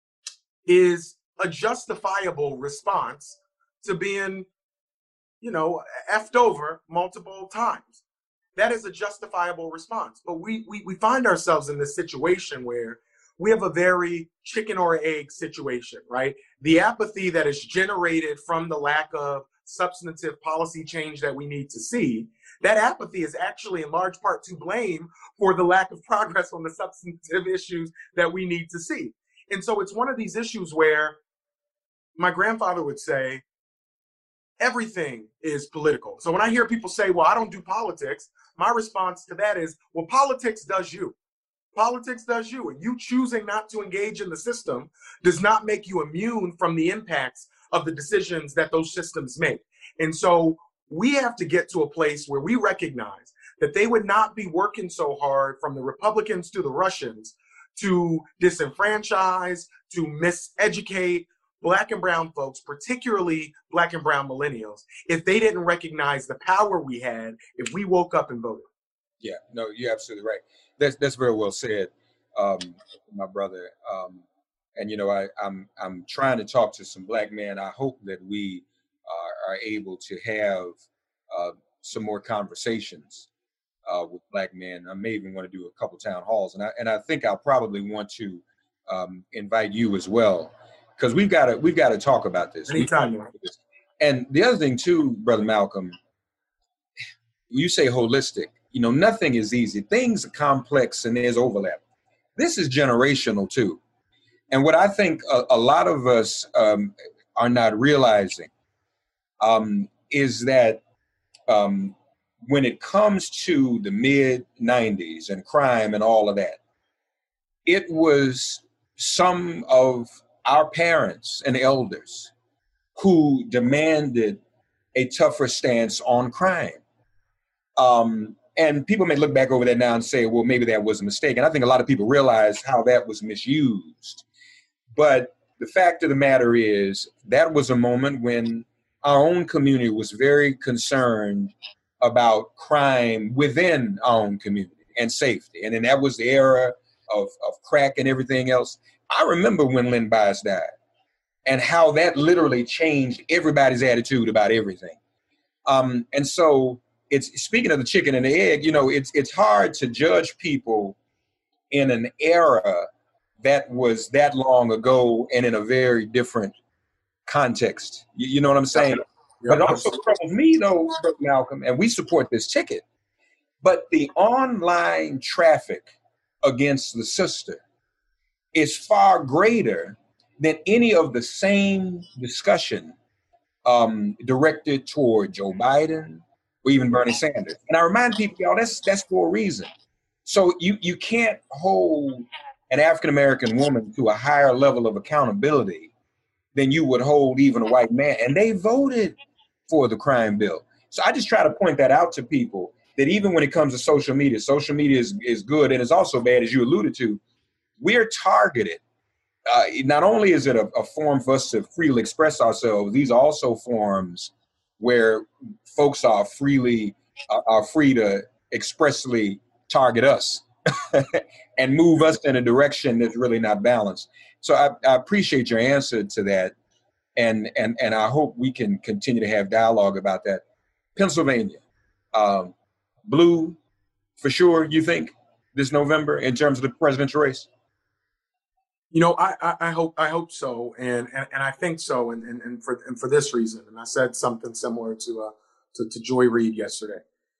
is a justifiable response to being, you know, effed over multiple times. That is a justifiable response. But we, we, we find ourselves in this situation where we have a very chicken or egg situation, right? The apathy that is generated from the lack of substantive policy change that we need to see, that apathy is actually in large part to blame for the lack of progress on the substantive issues that we need to see. And so it's one of these issues where my grandfather would say, everything is political. So when I hear people say, well, I don't do politics, my response to that is, well, politics does you. Politics does you. And you choosing not to engage in the system does not make you immune from the impacts of the decisions that those systems make. And so we have to get to a place where we recognize that they would not be working so hard, from the Republicans to the Russians, to disenfranchise, to miseducate Black and brown folks, particularly Black and brown millennials, if they didn't recognize the power we had if we woke up and voted. Yeah, no, you're absolutely right. That's that's very well said, um, my brother. Um, and you know, I, I'm I'm trying to talk to some Black men. I hope that we uh, are able to have uh, some more conversations uh, with Black men. I may even want to do a couple town halls, and I and I think I'll probably want to um, invite you as well, because we've got to we've got to talk about this. Anytime. About this. And the other thing too, Brother Malcolm, you say holistic. You know, nothing is easy. Things are complex and there's overlap. This is generational too. And what I think a, a lot of us um, are not realizing um, is that um, when it comes to the mid nineties and crime and all of that, it was some of our parents and elders who demanded a tougher stance on crime. Um, and people may look back over that now and say, well, maybe that was a mistake. And I think a lot of people realize how that was misused. But the fact of the matter is, that was a moment when our own community was very concerned about crime within our own community and safety. And then that was the era of, of crack and everything else. I remember when Len Bias died and how that literally changed everybody's attitude about everything. Um, and so it's, speaking of the chicken and the egg, you know, it's it's hard to judge people in an era that was that long ago and in a very different context. You, you know what I'm saying? But it also troubles me, though, Brother Malcolm, and we support this ticket, but the online traffic against the sister is far greater than any of the same discussion um, directed toward Joe Biden or even Bernie Sanders. And I remind people, y'all, that's that's for a reason. So you you can't hold an African-American woman to a higher level of accountability than you would hold even a white man. And they voted for the crime bill. So I just try to point that out to people, that even when it comes to social media, social media is, is good and it's also bad, as you alluded to. We're targeted. Uh, not only is it a, a forum for us to freely express ourselves, these are also forums where folks are freely uh, are free to expressly target us and move us in a direction that's really not balanced. So I, I appreciate your answer to that, and and and I hope we can continue to have dialogue about that. Pennsylvania, um, blue for sure. You think this November in terms of the presidential race? You know, I, I, I hope I hope so, and and, and I think so, and, and, and for and for this reason. And I said something similar to uh to, to Joy Reid yesterday.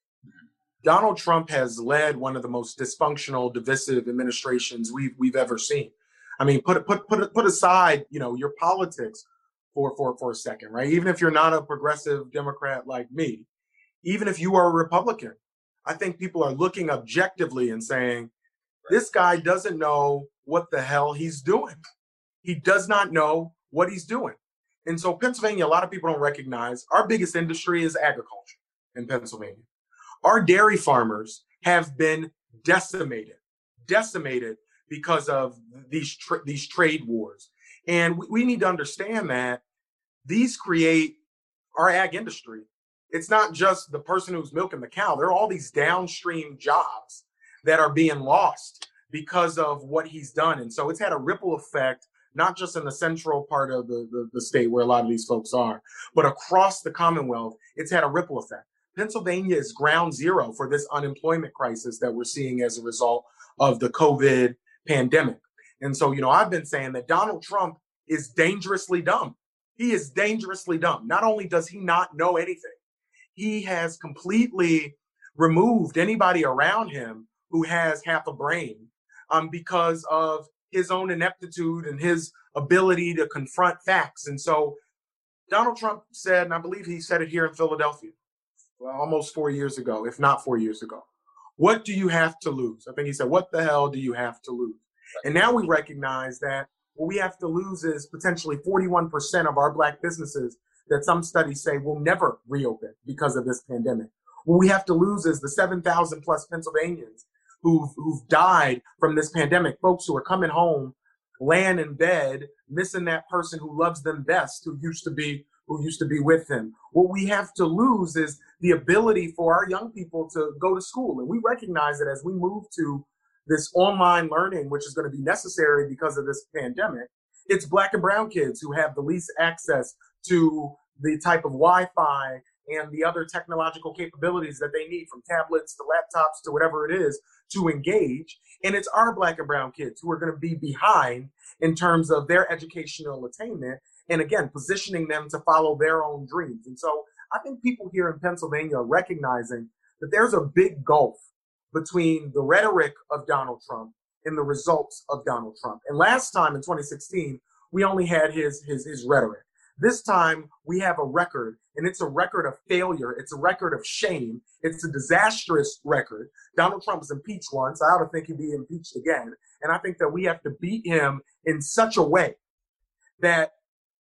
Donald Trump has led one of the most dysfunctional, divisive administrations we've we've ever seen. I mean, put put put put aside, you know, your politics for for for a second, right? Even if you're not a progressive Democrat like me, even if you are a Republican, I think people are looking objectively and saying, this guy doesn't know what the hell he's doing. He does not know what he's doing. And so Pennsylvania, a lot of people don't recognize our biggest industry is agriculture in Pennsylvania. Our dairy farmers have been decimated, decimated because of these tra- these trade wars. And we, we need to understand that these create our ag industry. It's not just the person who's milking the cow. There are all these downstream jobs that are being lost because of what he's done. And so it's had a ripple effect, not just in the central part of the, the, the state where a lot of these folks are, but across the Commonwealth, it's had a ripple effect. Pennsylvania is ground zero for this unemployment crisis that we're seeing as a result of the COVID pandemic. And so, you know, I've been saying that Donald Trump is dangerously dumb. He is dangerously dumb. Not only does he not know anything, he has completely removed anybody around him who has half a brain um, because of his own ineptitude and his ability to confront facts. And so Donald Trump said, and I believe he said it here in Philadelphia, well, almost four years ago, if not four years ago, what do you have to lose? I think he said, what the hell do you have to lose? And now we recognize that what we have to lose is potentially forty-one percent of our Black businesses that some studies say will never reopen because of this pandemic. What we have to lose is the seven thousand plus Pennsylvanians who've, who've died from this pandemic, folks who are coming home, laying in bed, missing that person who loves them best, who used to be who used to be with them. What we have to lose is the ability for our young people to go to school. And we recognize that as we move to this online learning, which is going to be necessary because of this pandemic, it's Black and brown kids who have the least access to the type of Wi-Fi and the other technological capabilities that they need, from tablets to laptops to whatever it is, to engage. And it's our Black and brown kids who are going to be behind in terms of their educational attainment, and again, positioning them to follow their own dreams. And so I think people here in Pennsylvania are recognizing that there's a big gulf between the rhetoric of Donald Trump and the results of Donald Trump. And last time in twenty sixteen, we only had his, his, his rhetoric. This time we have a record, and it's a record of failure. It's a record of shame. It's a disastrous record. Donald Trump was impeached once. I don't think he'd be impeached again. And I think that we have to beat him in such a way that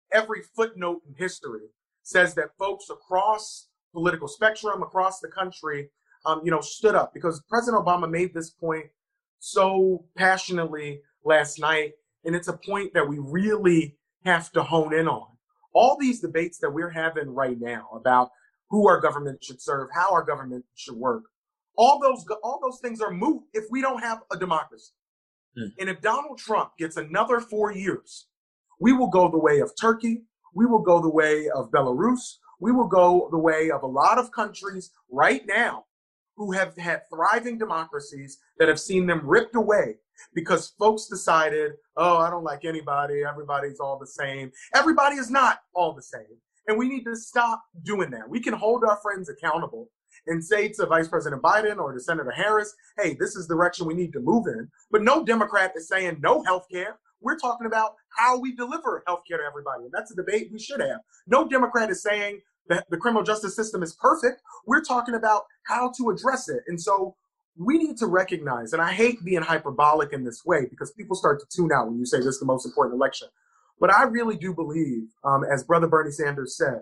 every footnote in history says that folks across political spectrum, across the country, um, you know, stood up, because President Obama made this point so passionately last night. And it's a point that we really have to hone in on. All these debates that we're having right now about who our government should serve, how our government should work, all those all those things are moot if we don't have a democracy. Mm. And if Donald Trump gets another four years, we will go the way of Turkey. We will go the way of Belarus. We will go the way of a lot of countries right now who have had thriving democracies that have seen them ripped away because folks decided, oh, I don't like anybody. Everybody's all the same. Everybody is not all the same. And we need to stop doing that. We can hold our friends accountable and say to Vice President Biden or to Senator Harris, hey, this is the direction we need to move in. But no Democrat is saying no health care. We're talking about how we deliver health care to everybody. And that's a debate we should have. No Democrat is saying that the criminal justice system is perfect. We're talking about how to address it. And so we need to recognize, and I hate being hyperbolic in this way because people start to tune out when you say this is the most important election. But I really do believe, um, as Brother Bernie Sanders said,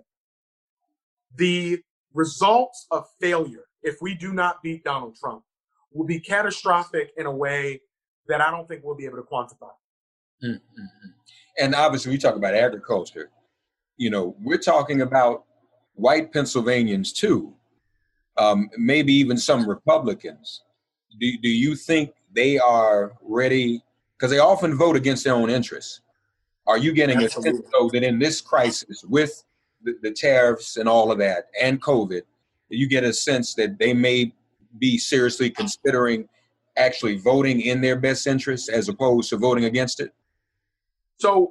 the results of failure, if we do not beat Donald Trump, will be catastrophic in a way that I don't think we'll be able to quantify. Mm-hmm. And obviously, we talk about agriculture. You know, we're talking about white Pennsylvanians too, um, maybe even some Republicans. Do, do you think they are ready? Because they often vote against their own interests. Are you getting Absolutely. a sense, though, that in this crisis with the, the tariffs and all of that and COVID, you get a sense that they may be seriously considering actually voting in their best interests as opposed to voting against it? So,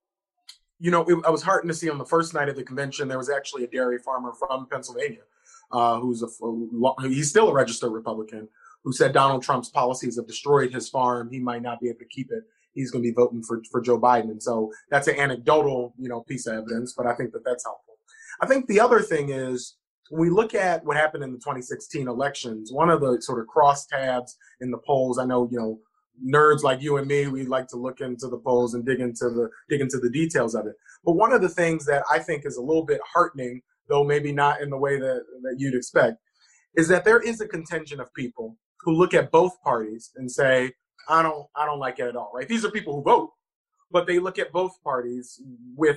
you know, it, I was heartened to see on the first night of the convention, there was actually a dairy farmer from Pennsylvania uh, who's a, he's still a registered Republican, who said Donald Trump's policies have destroyed his farm. He might not be able to keep it. He's going to be voting for, for Joe Biden. And so that's an anecdotal, you know, piece of evidence, but I think that that's helpful. I think the other thing is, when we look at what happened in the twenty sixteen elections, one of the sort of crosstabs in the polls, I know, you know, nerds like you and me, we like to look into the polls and dig into the dig into the details of it. But one of the things that I think is a little bit heartening, though maybe not in the way that, that you'd expect, is that there is a contingent of people who look at both parties and say, I don't I don't like it at all, right? These are people who vote, but they look at both parties with,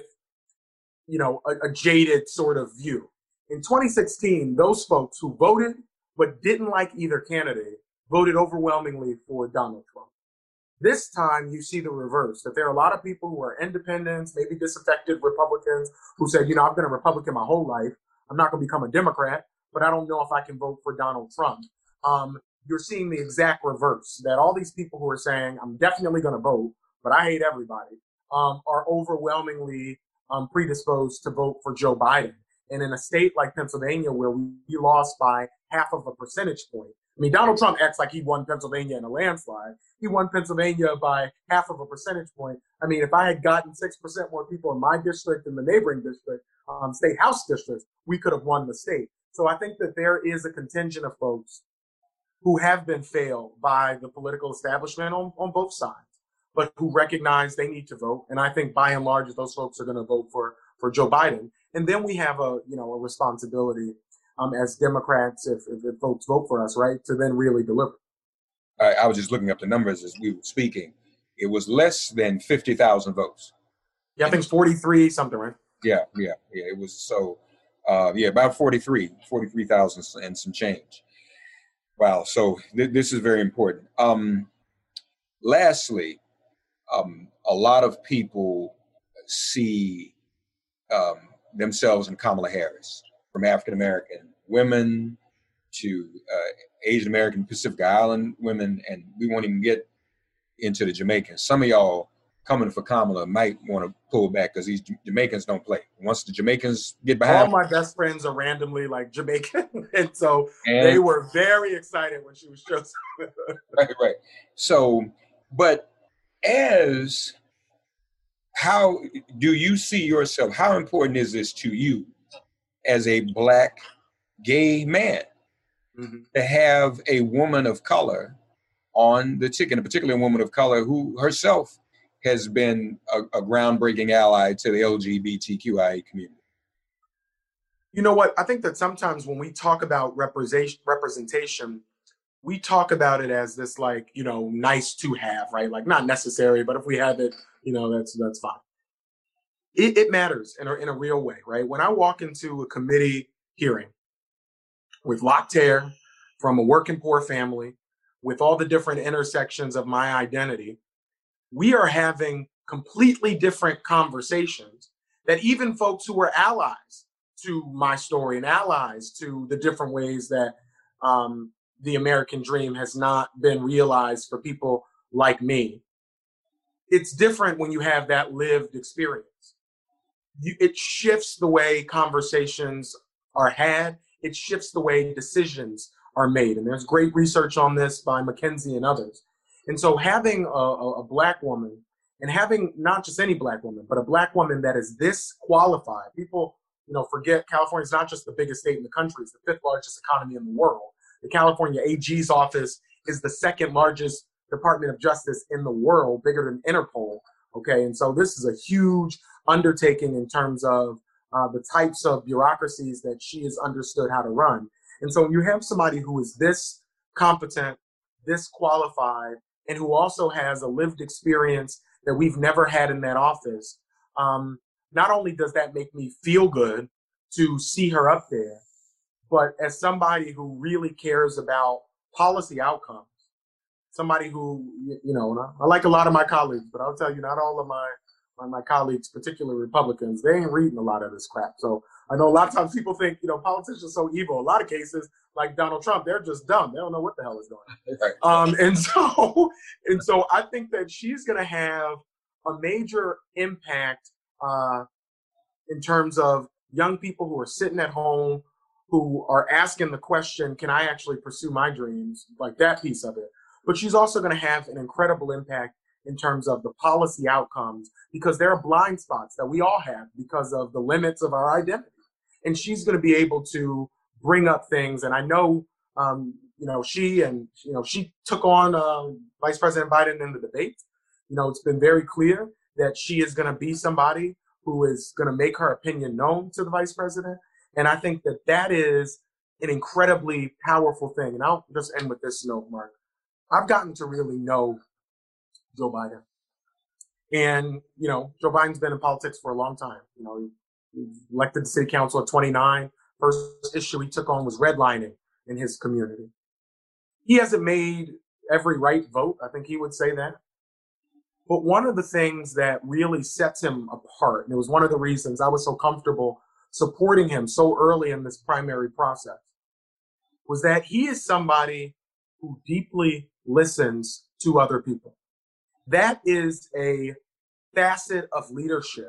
you know, a, a jaded sort of view. In twenty sixteen, those folks who voted but didn't like either candidate voted overwhelmingly for Donald Trump. This time, you see the reverse, that there are a lot of people who are independents, maybe disaffected Republicans, who said, you know, I've been a Republican my whole life. I'm not going to become a Democrat, but I don't know if I can vote for Donald Trump. Um, you're seeing the exact reverse, that all these people who are saying, I'm definitely going to vote, but I hate everybody, um, are overwhelmingly um, predisposed to vote for Joe Biden. And in a state like Pennsylvania, where we lost by half of a percentage point, I mean, Donald Trump acts like he won Pennsylvania in a landslide. He won Pennsylvania by half of a percentage point. I mean, if I had gotten six percent more people in my district than the neighboring district, um, state house districts, we could have won the state. So I think that there is a contingent of folks who have been failed by the political establishment on, on both sides, but who recognize they need to vote. And I think by and large, those folks are going to vote for, for Joe Biden. And then we have a, you know, a responsibility um, as Democrats, if, if, if folks vote for us, right, to then really deliver. I, I was just looking up the numbers as we were speaking. It was less than fifty thousand votes. Yeah, I think it's forty-three something, right? Yeah, yeah, yeah. It was so, uh, yeah, about forty-three, forty-three thousand and some change. Wow. So th- this is very important. Um, lastly, um, a lot of people see um, themselves in Kamala Harris, from African American women to uh, Asian American, Pacific Island women, and we won't even get into the Jamaicans. Some of y'all coming for Kamala might want to pull back because these J- Jamaicans don't play. Once the Jamaicans get behind, all my best friends are randomly like Jamaican, and so and, they were very excited when she was chosen. right, right. So, but as how do you see yourself? How important is this to you as a Black gay man mm-hmm. to have a woman of color on the ticket, and particularly a woman of color who herself has been a, a groundbreaking ally to the L G B T Q I A community? You know what? I think that sometimes when we talk about representation, representation, we talk about it as this, like, you know, nice to have, right? Like, not necessary, but if we have it, you know, that's that's fine. It, it matters in a, in a real way, right? When I walk into a committee hearing with locked hair, from a working poor family, with all the different intersections of my identity, we are having completely different conversations that even folks who were allies to my story and allies to the different ways that um, the American dream has not been realized for people like me. It's different when you have that lived experience. You, it shifts the way conversations are had. It shifts the way decisions are made. And there's great research on this by McKinsey and others. And so having a, a, a Black woman, and having not just any Black woman, but a Black woman that is this qualified, people, you know, forget California is not just the biggest state in the country, it's the fifth largest economy in the world. The California A G's office is the second largest Department of Justice in the world, bigger than Interpol. Okay, and so this is a huge undertaking in terms of uh, the types of bureaucracies that she has understood how to run. And so when you have somebody who is this competent, this qualified, and who also has a lived experience that we've never had in that office, um, not only does that make me feel good to see her up there, but as somebody who really cares about policy outcomes, somebody who, you know, I like a lot of my colleagues, but I'll tell you, not all of my, my, my colleagues, particularly Republicans, they ain't reading a lot of this crap. So I know a lot of times people think, you know, politicians are so evil. A lot of cases, like Donald Trump, they're just dumb. They don't know what the hell is going on. Um, and so, and so I think that she's going to have a major impact uh, in terms of young people who are sitting at home, who are asking the question, can I actually pursue my dreams? Like that piece of it. But she's also going to have an incredible impact in terms of the policy outcomes, because there are blind spots that we all have because of the limits of our identity. And she's going to be able to bring up things. And I know, um, you know, she and, you know, she took on uh, Vice President Biden in the debate. You know, it's been very clear that she is going to be somebody who is going to make her opinion known to the vice president. And I think that that is an incredibly powerful thing. And I'll just end with this note, Mark. I've gotten to really know Joe Biden. And, you know, Joe Biden's been in politics for a long time. You know, he, he elected to city council at twenty-nine. First issue he took on was redlining in his community. He hasn't made every right vote. I think he would say that. But one of the things that really sets him apart, and it was one of the reasons I was so comfortable supporting him so early in this primary process, was that he is somebody who deeply listens to other people. That is a facet of leadership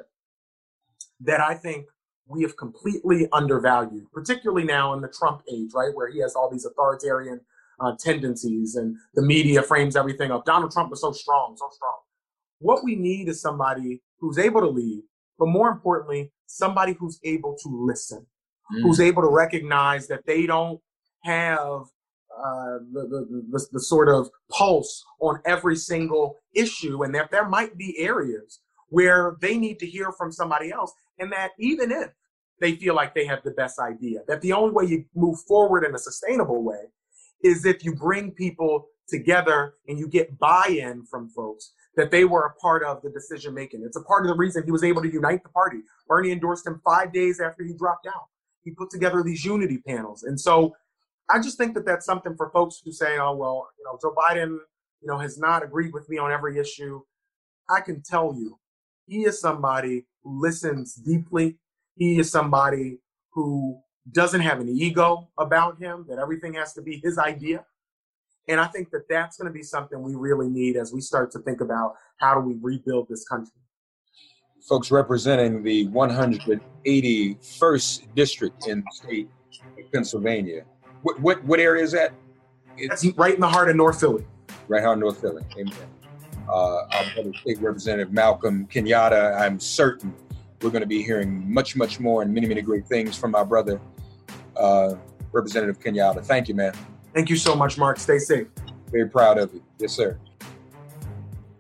that I think we have completely undervalued, particularly now in the Trump age, right, where he has all these authoritarian uh, tendencies and the media frames everything up. Donald Trump was so strong, so strong. What we need is somebody who's able to lead, but more importantly, somebody who's able to listen, mm. who's able to recognize that they don't have uh, the, the, the, the sort of pulse on every single issue, and that there might be areas where they need to hear from somebody else, and that even if they feel like they have the best idea, that the only way you move forward in a sustainable way is if you bring people together and you get buy-in from folks that they were a part of the decision making. It's a part of the reason he was able to unite the party. Bernie endorsed him five days after he dropped out. He put together these unity panels. And so I just think that that's something for folks who say, oh, well, you know, Joe Biden, you know, has not agreed with me on every issue. I can tell you, he is somebody who listens deeply. He is somebody who doesn't have an ego about him, that everything has to be his idea. And I think that that's going to be something we really need as we start to think about how do we rebuild this country. Folks representing the one hundred eighty-first district in the state of Pennsylvania. What what, what area is that? It's that's right in the heart of North Philly. Right in North Philly. Amen. Uh, our brother State Representative Malcolm Kenyatta, I'm certain we're going to be hearing much, much more and many, many great things from our brother, uh, Representative Kenyatta. Thank you, man. Thank you so much, Mark. Stay safe. Very proud of you. Yes, sir.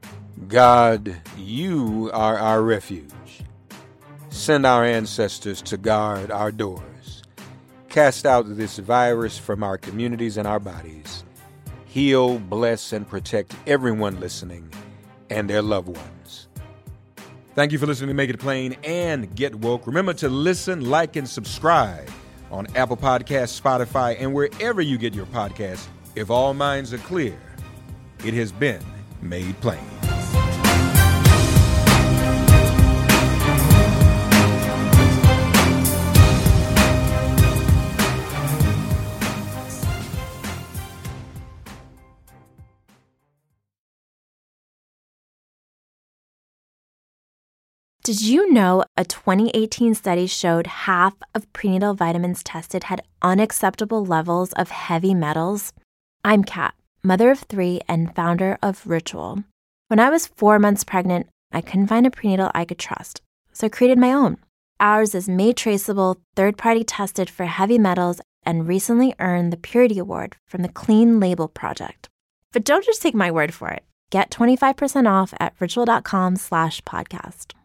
God, you are our refuge. Send our ancestors to guard our doors. Cast out this virus from our communities and our bodies. Heal, bless, and protect everyone listening and their loved ones. Thank you for listening to Make It Plain and Get Woke. Remember to listen, like, and subscribe on Apple Podcasts, Spotify, and wherever you get your podcasts. If all minds are clear, it has been made plain. Did you know a twenty eighteen study showed half of prenatal vitamins tested had unacceptable levels of heavy metals? I'm Kat, mother of three and founder of Ritual. When I was four months pregnant, I couldn't find a prenatal I could trust, so I created my own. Ours is made traceable, third-party tested for heavy metals, and recently earned the Purity Award from the Clean Label Project. But don't just take my word for it. Get twenty-five percent off at ritual.com slash podcast.